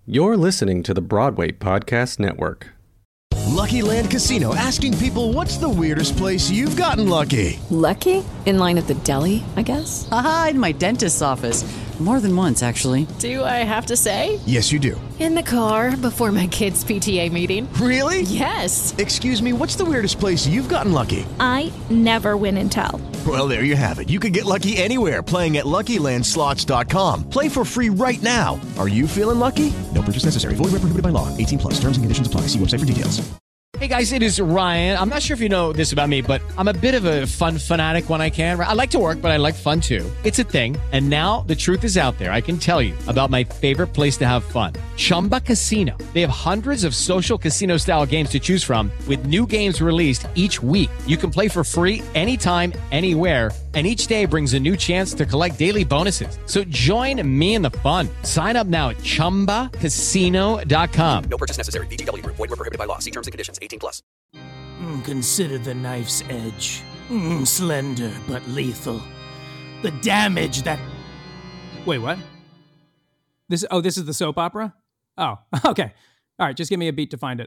You're listening to the Broadway Podcast Network. Lucky Land Casino, asking people, what's the weirdest place you've gotten lucky? Lucky? In line at the deli, I guess? Aha, in my dentist's office. More than once, actually. Do I have to say? Yes, you do. In the car before my kids' PTA meeting. Really? Yes. Excuse me, what's the weirdest place you've gotten lucky? I never win and tell. Well, there you have it. You can get lucky anywhere, playing at LuckyLandSlots.com. Play for free right now. Are you feeling lucky? No purchase necessary. Void where prohibited by law. 18+. Terms and conditions apply. See website for details. Hey guys, it is Ryan. I'm not sure if you know this about me, but I'm a bit of a fun fanatic when I can. I like to work, but I like fun too. It's a thing. And now the truth is out there. I can tell you about my favorite place to have fun. Chumba Casino. They have hundreds of social casino style games to choose from with new games released each week. You can play for free anytime, anywhere. And each day brings a new chance to collect daily bonuses. So join me in the fun. Sign up now at ChumbaCasino.com. No purchase necessary. VGW Group. Void where prohibited by law. See terms and conditions. 18+. Consider the knife's edge. Slender but lethal. The damage that... Wait, what? This is the soap opera? Oh, okay. All right, just give me a beat to find it.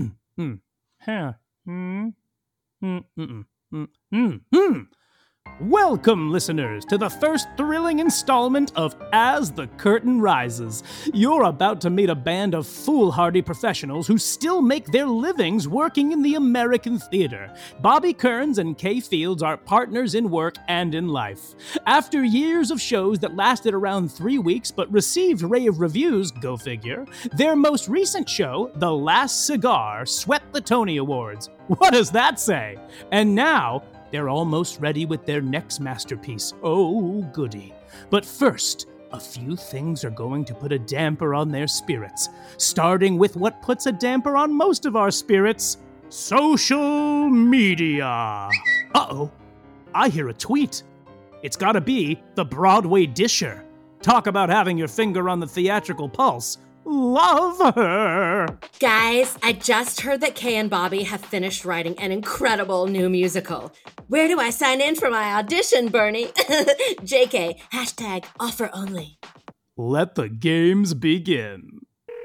Welcome, listeners, to the first thrilling installment of As the Curtain Rises. You're about to meet a band of foolhardy professionals who still make their livings working in the American theater. Bobby Kearns and Kay Fields are partners in work and in life. After years of shows that lasted around 3 weeks but received rave reviews, go figure, their most recent show, The Last Cigar, swept the Tony Awards. What does that say? And now... they're almost ready with their next masterpiece. Oh, goody. But first, a few things are going to put a damper on their spirits. Starting with what puts a damper on most of our spirits, social media. Uh-oh. I hear a tweet. It's gotta be the Broadway Disher. Talk about having your finger on the theatrical pulse. Love her! Guys, I just heard that Kay and Bobby have finished writing an incredible new musical. Where do I sign in for my audition, Bernie? JK, #offer only. Let the games begin.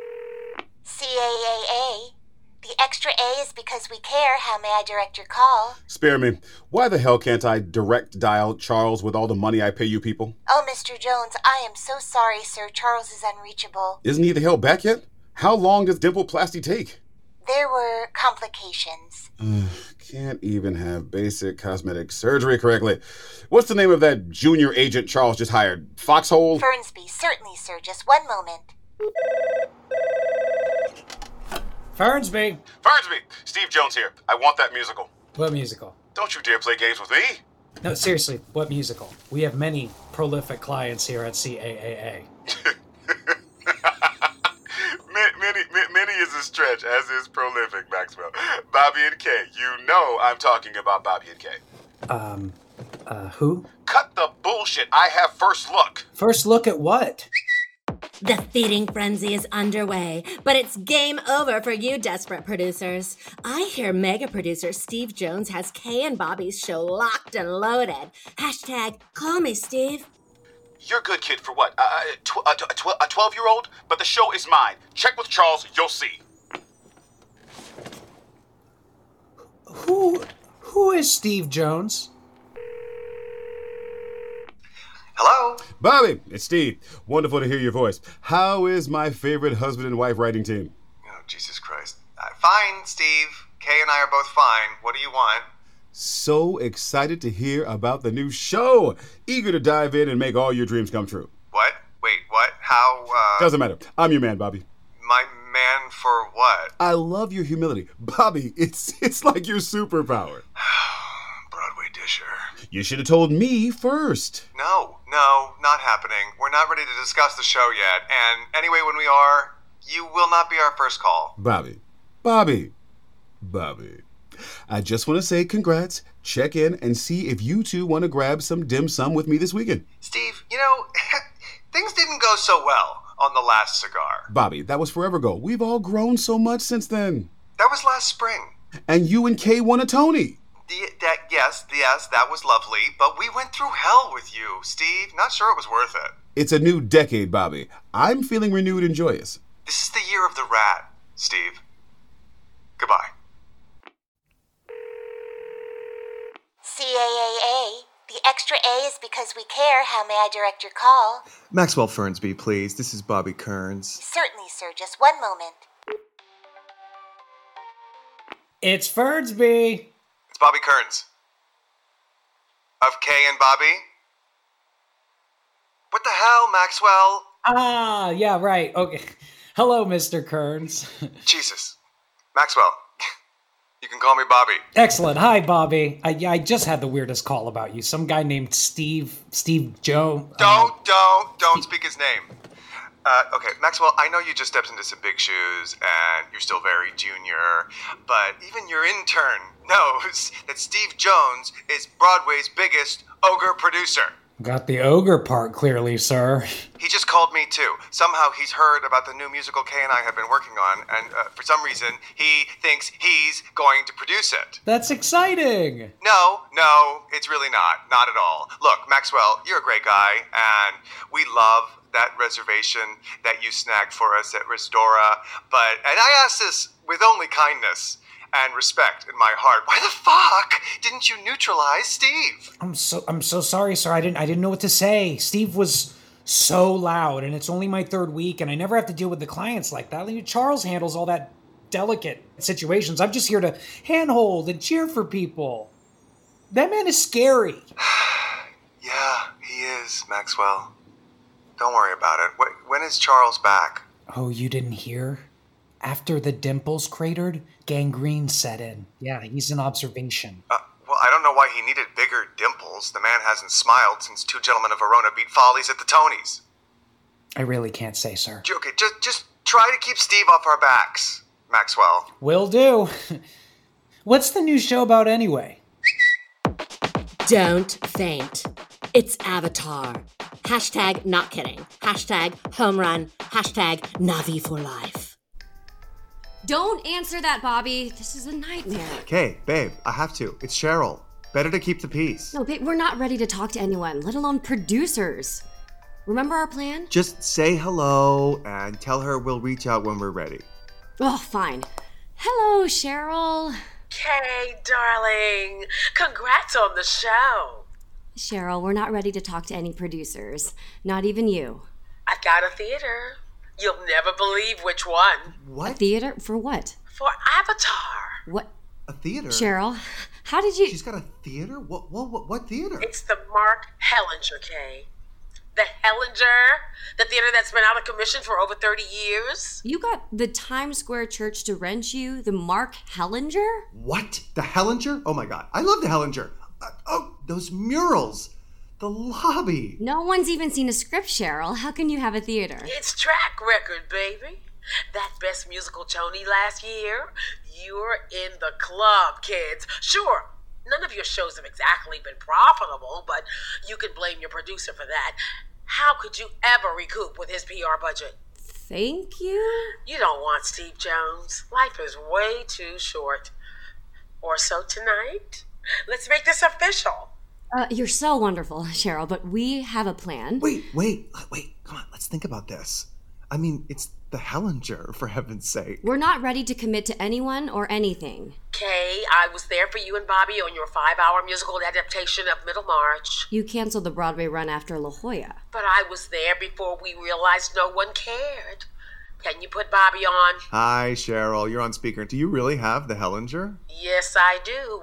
CAAA. The extra A is because we care. How may I direct your call? Spare me. Why the hell can't I direct dial Charles with all the money I pay you people? Oh, Mr. Jones, I am so sorry, sir. Charles is unreachable. Isn't he the hell back yet? How long does dimpleplasty take? There were complications. Can't even have basic cosmetic surgery correctly. What's the name of that junior agent Charles just hired? Foxhole? Fernsby, certainly, sir. Just one moment. Fernsby! Fernsby! Steve Jones here. I want that musical. What musical? Don't you dare play games with me! No, seriously, what musical? We have many prolific clients here at CAAA. Many is a stretch, as is prolific, Maxwell. Bobby and Kay. You know I'm talking about Bobby and Kay. Who? Cut the bullshit. I have first look. First look at what? The feeding frenzy is underway, but it's game over for you desperate producers. I hear mega producer Steve Jones has Kay and Bobby's show locked and loaded. #call me, Steve. You're a good kid for what? A 12-year-old? But the show is mine. Check with Charles, you'll see. Who is Steve Jones? Hello? Bobby, it's Steve. Wonderful to hear your voice. How is my favorite husband and wife writing team? Oh, Jesus Christ. Fine, Steve. Kay and I are both fine. What do you want? So excited to hear about the new show. Eager to dive in and make all your dreams come true. What? Wait, what? How, Doesn't matter. I'm your man, Bobby. My man for what? I love your humility. Bobby, it's like your superpower. Broadway Disher. You should have told me first. No, not happening. We're not ready to discuss the show yet. And anyway, when we are, you will not be our first call. Bobby. I just want to say congrats, check in, and see if you two want to grab some dim sum with me this weekend. Steve, you know, things didn't go so well on The Last Cigar. Bobby, that was forever ago. We've all grown so much since then. That was last spring. And you and Kay won a Tony. Yes, that was lovely, but we went through hell with you, Steve. Not sure it was worth it. It's a new decade, Bobby. I'm feeling renewed and joyous. This is the year of the rat, Steve. Goodbye. CAAA. The extra A is because we care. How may I direct your call? Maxwell Fernsby, please. This is Bobby Kearns. Certainly, sir. Just one moment. It's Fernsby. It's Bobby Kearns. Of Kay and Bobby? What the hell, Maxwell? Ah, yeah, right. Okay. Hello, Mr. Kearns. Jesus. Maxwell. You can call me Bobby. Excellent. Hi, Bobby. I just had the weirdest call about you. Some guy named Steve Joe. Don't speak his name. Okay, Maxwell, I know you just stepped into some big shoes and you're still very junior, but even your intern knows that Steve Jones is Broadway's biggest ogre producer. Got the ogre part clearly, sir. He just called me too. Somehow he's heard about the new musical Kay and I have been working on, and for some reason he thinks he's going to produce it. That's exciting. No, it's really not. Not at all. Look, Maxwell, you're a great guy, and we love that reservation that you snagged for us at Restora, and I ask this with only kindness and respect in my heart. Why the fuck didn't you neutralize Steve? I'm so sorry, sir. I didn't know what to say. Steve was so loud, and it's only my third week, and I never have to deal with the clients like that. Charles handles all that delicate situations. I'm just here to handhold and cheer for people. That man is scary. Yeah, he is, Maxwell. Don't worry about it. When is Charles back? Oh, you didn't hear? After the dimples cratered, gangrene set in. Yeah, he's in observation. Well, I don't know why he needed bigger dimples. The man hasn't smiled since Two Gentlemen of Verona beat Follies at the Tonys. I really can't say, sir. Okay, just try to keep Steve off our backs, Maxwell. Will do. What's the new show about anyway? Don't faint. It's Avatar. Hashtag not kidding. Hashtag home run. Hashtag Na'vi for life. Don't answer that, Bobby. This is a nightmare. Okay, babe, I have to. It's Cheryl. Better to keep the peace. No, babe, we're not ready to talk to anyone, let alone producers. Remember our plan? Just say hello and tell her we'll reach out when we're ready. Oh, fine. Hello, Cheryl. Kay, darling. Congrats on the show. Cheryl, we're not ready to talk to any producers. Not even you. I've got a theater. You'll never believe which one. What? A theater? For what? For Avatar. What? A theater? Cheryl, how did you... She's got a theater? What theater? It's the Mark Hellinger, Kay. The Hellinger. The theater that's been out of commission for over 30 years. You got the Times Square Church to rent you the Mark Hellinger? What? The Hellinger? Oh my God. I love the Hellinger. Those murals. The lobby. No one's even seen a script, Cheryl. How can you have a theater? It's track record, baby. That Best Musical Tony last year. You're in the club, kids. Sure, none of your shows have exactly been profitable, but you can blame your producer for that. How could you ever recoup with his PR budget? Thank you? You don't want Steve Jones. Life is way too short. Or so tonight. Let's make this official. You're so wonderful, Cheryl, but we have a plan. Wait. Come on, let's think about this. I mean, it's the Hellinger, for heaven's sake. We're not ready to commit to anyone or anything. Kay, I was there for you and Bobby on your 5-hour musical adaptation of Middlemarch. You canceled the Broadway run after La Jolla. But I was there before we realized no one cared. Can you put Bobby on? Hi, Cheryl. You're on speaker. Do you really have the Hellinger? Yes, I do.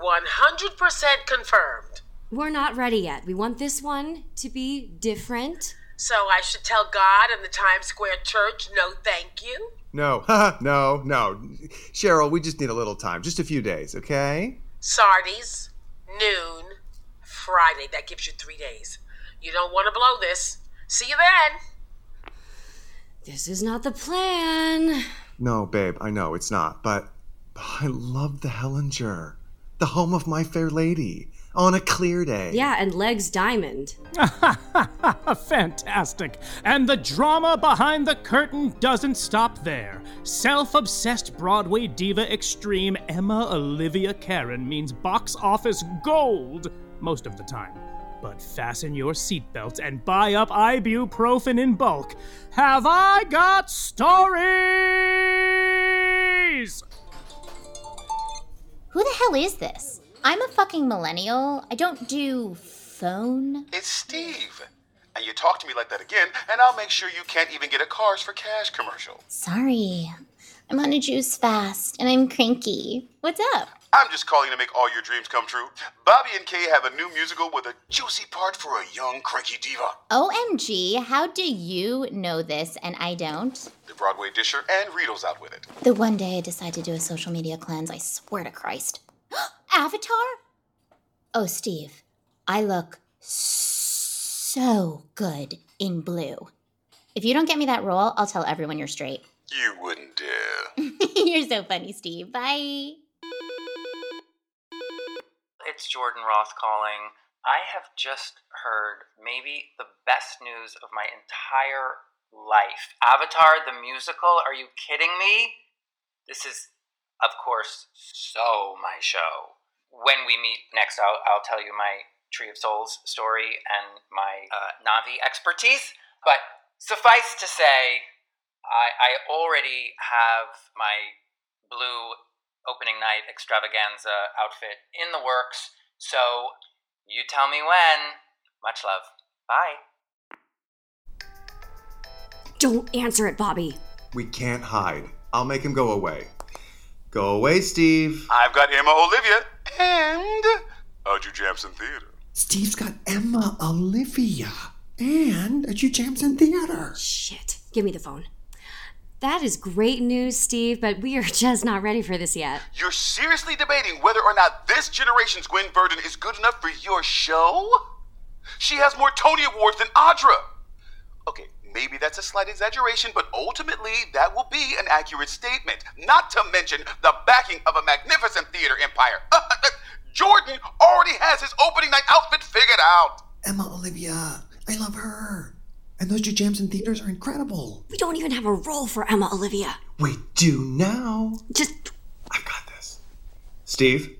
100% confirmed. We're not ready yet. We want this one to be different. So I should tell God and the Times Square Church no thank you? No. No. Cheryl, we just need a little time. Just a few days, okay? Sardi's, noon, Friday. That gives you 3 days. You don't want to blow this. See you then. This is not the plan. No, babe, I know it's not. But I love the Hellinger. The home of My Fair Lady. On a clear day. Yeah, and Legs Diamond. Fantastic. And the drama behind the curtain doesn't stop there. Self-obsessed Broadway diva extreme Emma Olivia Karen means box office gold most of the time. But fasten your seatbelts and buy up ibuprofen in bulk. Have I got stories? Who the hell is this? I'm a fucking millennial. I don't do phone. It's Steve. And you talk to me like that again, and I'll make sure you can't even get a Cars for Cash commercial. Sorry. I'm on a juice fast, and I'm cranky. What's up? I'm just calling to make all your dreams come true. Bobby and Kay have a new musical with a juicy part for a young, cranky diva. OMG, how do you know this and I don't? The Broadway Disher and Rito's out with it. The one day I decide to do a social media cleanse, I swear to Christ. Avatar? Oh, Steve, I look so good in blue. If you don't get me that role, I'll tell everyone you're straight. You wouldn't dare. You're so funny, Steve. Bye. It's Jordan Roth calling. I have just heard maybe the best news of my entire life. Avatar, the musical? Are you kidding me? This is, of course, so my show. When we meet next, I'll tell you my Tree of Souls story and my Na'vi expertise. But suffice to say, I already have my blue opening night extravaganza outfit in the works, so you tell me when. Much love. Bye. Don't answer it, Bobby. We can't hide. I'll make him go away. Go away, Steve. I've got Emma Olivia and a Drew Jamson Theater. Steve's got Emma Olivia and a Drew Jamson Theater. Shit. Give me the phone. That is great news, Steve, but we are just not ready for this yet. You're seriously debating whether or not this generation's Gwen Verdon is good enough for your show? She has more Tony Awards than Audra. Okay, maybe that's a slight exaggeration, but ultimately that will be an accurate statement. Not to mention the backing of a magnificent theater empire. Jordan already has his opening night outfit figured out. Emma Olivia, I love her. And those Drew Jamson Theaters are incredible. We don't even have a role for Emma Olivia. We do now. I've got this. Steve,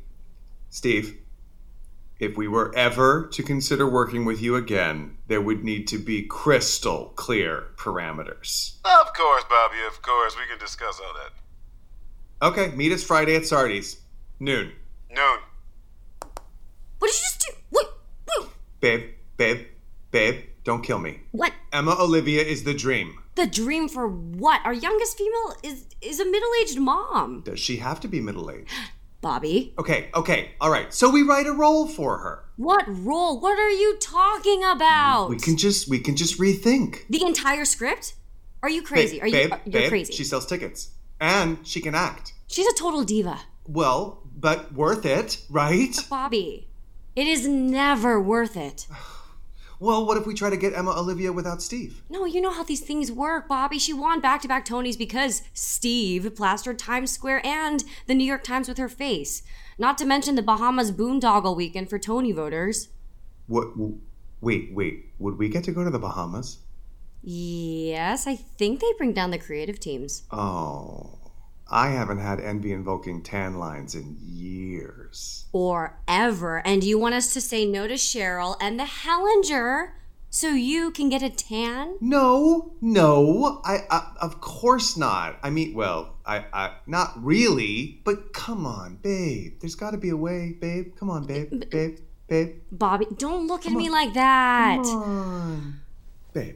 if we were ever to consider working with you again, there would need to be crystal clear parameters. Of course, Bobby, of course. We can discuss all that. Okay, meet us Friday at Sardi's. Noon. Noon. What did you just do? What? Babe, don't kill me. What? Emma Olivia is the dream. The dream for what? Our youngest female is a middle-aged mom. Does she have to be middle-aged? Bobby. Okay, all right. So we write a role for her. What role? What are you talking about? We can just rethink. The entire script? Are you crazy? You're crazy. She sells tickets. And she can act. She's a total diva. Well, but worth it, right? Bobby, it is never worth it. Well, what if we try to get Emma Olivia without Steve? No, you know how these things work, Bobby. She won back-to-back Tonys because Steve plastered Times Square and the New York Times with her face. Not to mention the Bahamas boondoggle weekend for Tony voters. What? Wait. Would we get to go to the Bahamas? Yes, I think they bring down the creative teams. Oh, I haven't had envy-invoking tan lines in years. Or ever. And you want us to say no to Cheryl and the Hellinger so you can get a tan? No, I of course not. I mean, well, I not really, but come on, babe. There's got to be a way, babe. Come on, babe. Bobby, don't look at me like that. Come on. Babe.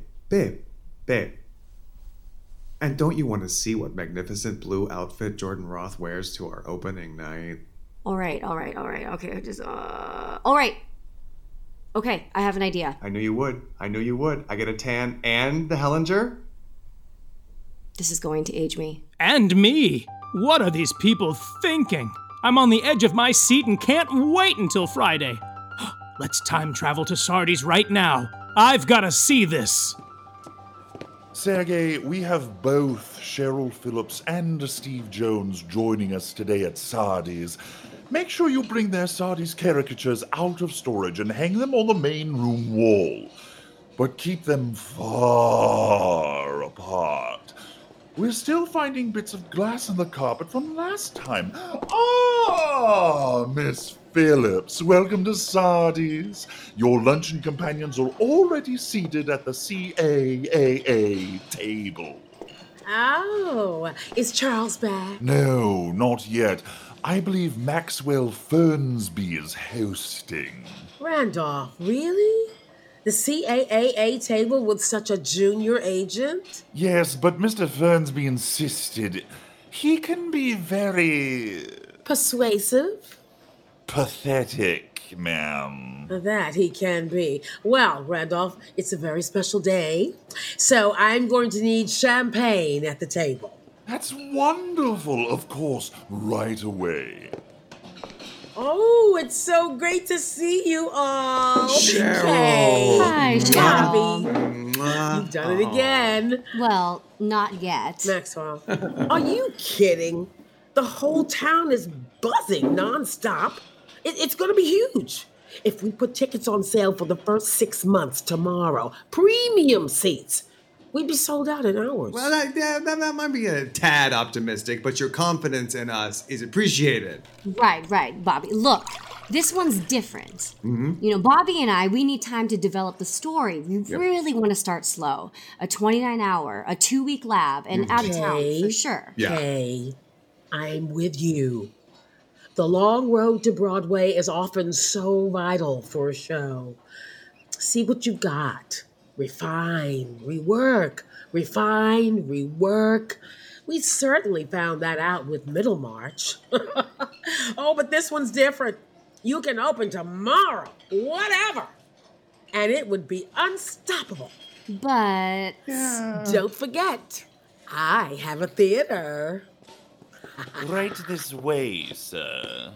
And don't you want to see what magnificent blue outfit Jordan Roth wears to our opening night? All right. Okay, all right. Okay, I have an idea. I knew you would. I get a tan and the Hellinger? This is going to age me. And me. What are these people thinking? I'm on the edge of my seat and can't wait until Friday. Let's time travel to Sardi's right now. I've got to see this. Sergey, we have both Cheryl Phillips and Steve Jones joining us today at Sardi's. Make sure you bring their Sardi's caricatures out of storage and hang them on the main room wall. But keep them far apart. We're still finding bits of glass in the carpet from last time. Ah, Miss Phillips. Welcome to Sardi's. Your luncheon companions are already seated at the CAAA table. Oh, is Charles back? No, not yet. I believe Maxwell Fernsby is hosting. Randolph, really? The CAAA table with such a junior agent? Yes, but Mr. Fernsby insisted. He can be very... Persuasive? pathetic, ma'am. That he can be. Well, Randolph, it's a very special day, so I'm going to need champagne at the table. That's wonderful, of course, right away. Oh, it's so great to see you all. Cheryl. Hey. Hi, Cheryl. Bobby. You've done it again. Well, not yet. Maxwell, are you kidding? The whole town is buzzing nonstop. It's going to be huge. If we put tickets on sale for the first 6 months tomorrow, premium seats, we'd be sold out in hours. Well, that might be a tad optimistic, but your confidence in us is appreciated. Right, Bobby. Look, this one's different. Mm-hmm. You know, Bobby and I, we need time to develop the story. We really want to start slow. A 29-hour, a 2-week lab, and out of town for sure. Okay, I'm with you. The long road to Broadway is often so vital for a show. See what you've got. Refine, rework, refine, rework. We certainly found that out with Middlemarch. Oh, but this one's different. You can open tomorrow, whatever. And it would be unstoppable. But... Don't forget, I have a theater. Right this way, sir.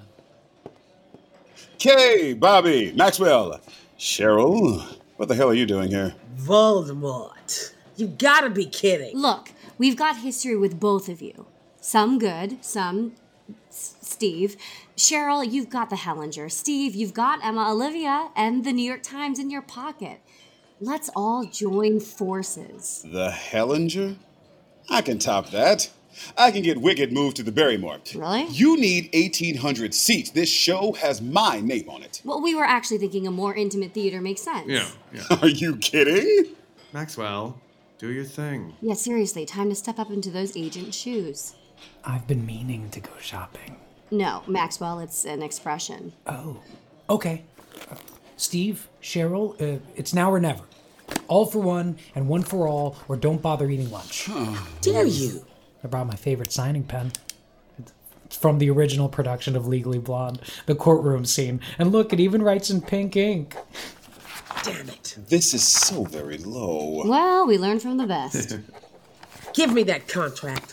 Kay, Bobby, Maxwell, Cheryl, what the hell are you doing here? Voldemort. You gotta be kidding. Look, we've got history with both of you. Some good, some Steve. Cheryl, you've got the Hellinger. Steve, you've got Emma Olivia and the New York Times in your pocket. Let's all join forces. The Hellinger? I can top that. I can get Wicked moved to the Barrymore. Really? You need 1,800 seats. This show has my name on it. Well, we were actually thinking a more intimate theater makes sense. Yeah. Are you kidding? Maxwell, do your thing. Yeah, seriously, time to step up into those agent shoes. I've been meaning to go shopping. No, Maxwell, it's an expression. Oh, okay. Steve, Cheryl, it's now or never. All for one and one for all, or don't bother eating lunch. Dare you? I brought my favorite signing pen. It's from the original production of Legally Blonde, the courtroom scene. And look, it even writes in pink ink. Damn it. This is so very low. Well, we learn from the best. Give me that contract.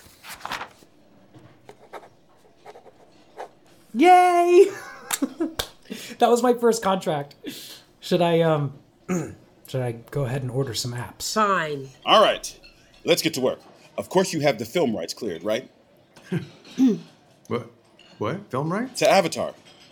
Yay! That was my first contract. Should I go ahead and order some apps? Fine. All right, let's get to work. Of course you have the film rights cleared, right? What? Film rights? To Avatar.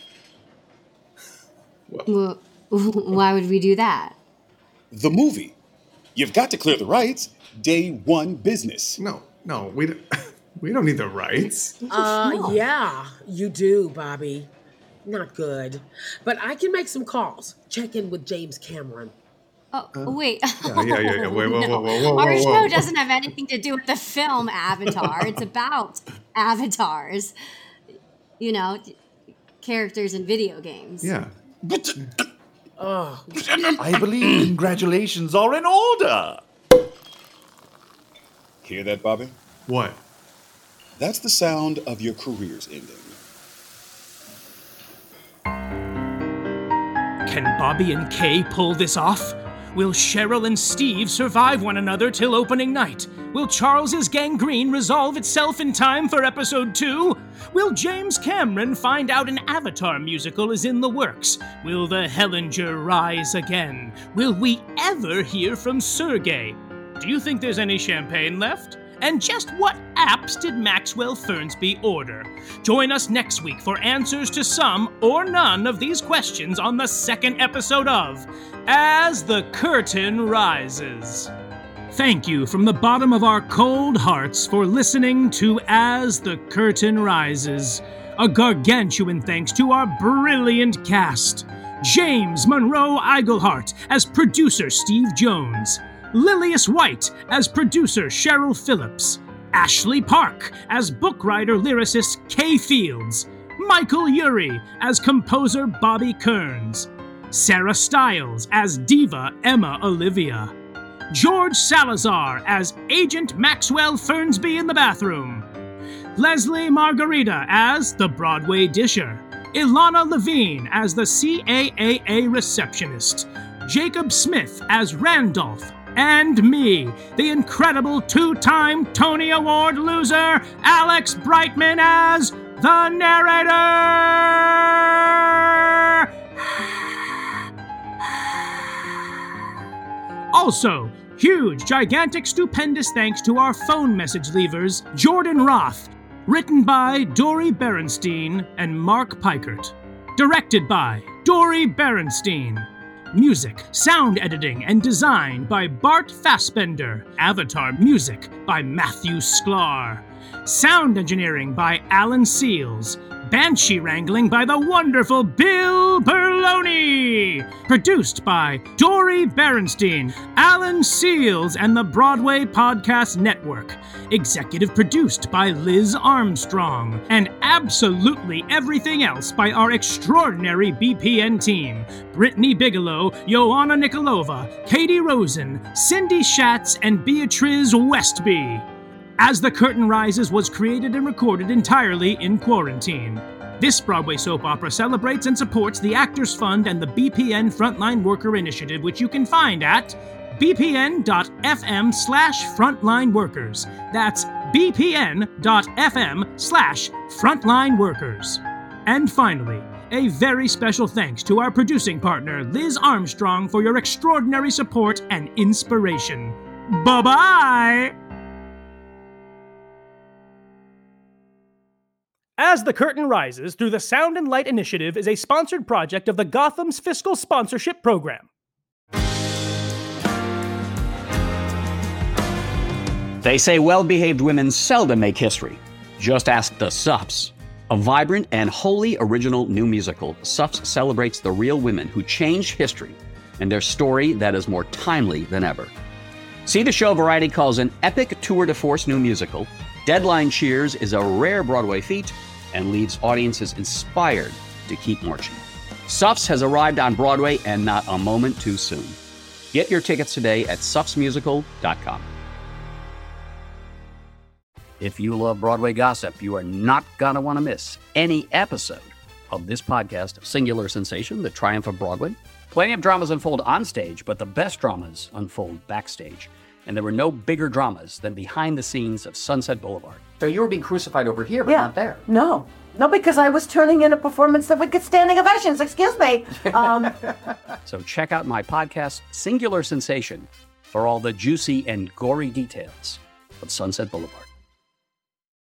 Well, why would we do that? The movie. You've got to clear the rights. Day one business. No, we don't need the rights. Yeah, you do, Bobby. Not good. But I can make some calls. Check in with James Cameron. Oh, wait. Yeah. Wait, whoa. Our show doesn't have anything to do with the film Avatar. It's about avatars. You know, characters in video games. Yeah. I believe congratulations are in order. Hear that, Bobby? What? That's the sound of your career's ending. Can Bobby and Kay pull this off? Will Cheryl and Steve survive one another till opening night? Will Charles's gangrene resolve itself in time for episode 2? Will James Cameron find out an Avatar musical is in the works? Will the Hellinger rise again? Will we ever hear from Sergei? Do you think there's any champagne left? And just what apps did Maxwell Fernsby order? Join us next week for answers to some or none of these questions on the second episode of As the Curtain Rises. Thank you from the bottom of our cold hearts for listening to As the Curtain Rises. A gargantuan thanks to our brilliant cast. James Monroe Iglehart as producer Steve Jones. Lilius White as producer Cheryl Phillips. Ashley Park as book writer lyricist Kay Fields. Michael Urie as composer Bobby Kearns. Sarah Stiles as diva Emma Olivia. George Salazar as Agent Maxwell Fernsby in the bathroom. Leslie Margarita as the Broadway Disher. Ilana Levine as the CAAA receptionist. Jacob Smith as Randolph. And me, the incredible two-time Tony Award loser, Alex Brightman as the narrator! Also, huge, gigantic, stupendous thanks to our phone message leavers, Jordan Roth, written by Dory Berenstein and Mark Pikert. Directed by Dory Berenstein. Music, sound editing, and design by Bart Fassbender. Avatar music by Matthew Sklar. Sound engineering by Alan Seals. Banshee wrangling by the wonderful Bill Berloni. Produced by Dory Berenstein, Alan Seals, and the Broadway Podcast Network. Executive produced by Liz Armstrong. And absolutely everything else by our extraordinary BPN team. Brittany Bigelow, Joanna Nikolova, Katie Rosen, Cindy Schatz, and Beatriz Westby. As the Curtain Rises was created and recorded entirely in quarantine. This Broadway soap opera celebrates and supports the Actors Fund and the BPN Frontline Worker Initiative, which you can find at bpn.fm/frontlineworkers. That's bpn.fm/frontlineworkers. And finally, a very special thanks to our producing partner, Liz Armstrong, for your extraordinary support and inspiration. Bye-bye! As the Curtain Rises Through the Sound and Light Initiative is a sponsored project of the Gotham's Fiscal Sponsorship Program. They say well-behaved women seldom make history. Just ask the Suffs. A vibrant and wholly original new musical, Suffs celebrates the real women who changed history and their story that is more timely than ever. See the show Variety calls an epic tour de force new musical. Deadline cheers is a rare Broadway feat and leaves audiences inspired to keep marching. Suffs has arrived on Broadway and not a moment too soon. Get your tickets today at suffsmusical.com. If you love Broadway gossip, you are not going to want to miss any episode of this podcast, Singular Sensation, The Triumph of Broadway. Plenty of dramas unfold on stage, but the best dramas unfold backstage. And there were no bigger dramas than behind the scenes of Sunset Boulevard. So you were being crucified over here, but not there. No, because I was turning in a performance that would get standing ovations. Excuse me. So check out my podcast, Singular Sensation, for all the juicy and gory details of Sunset Boulevard.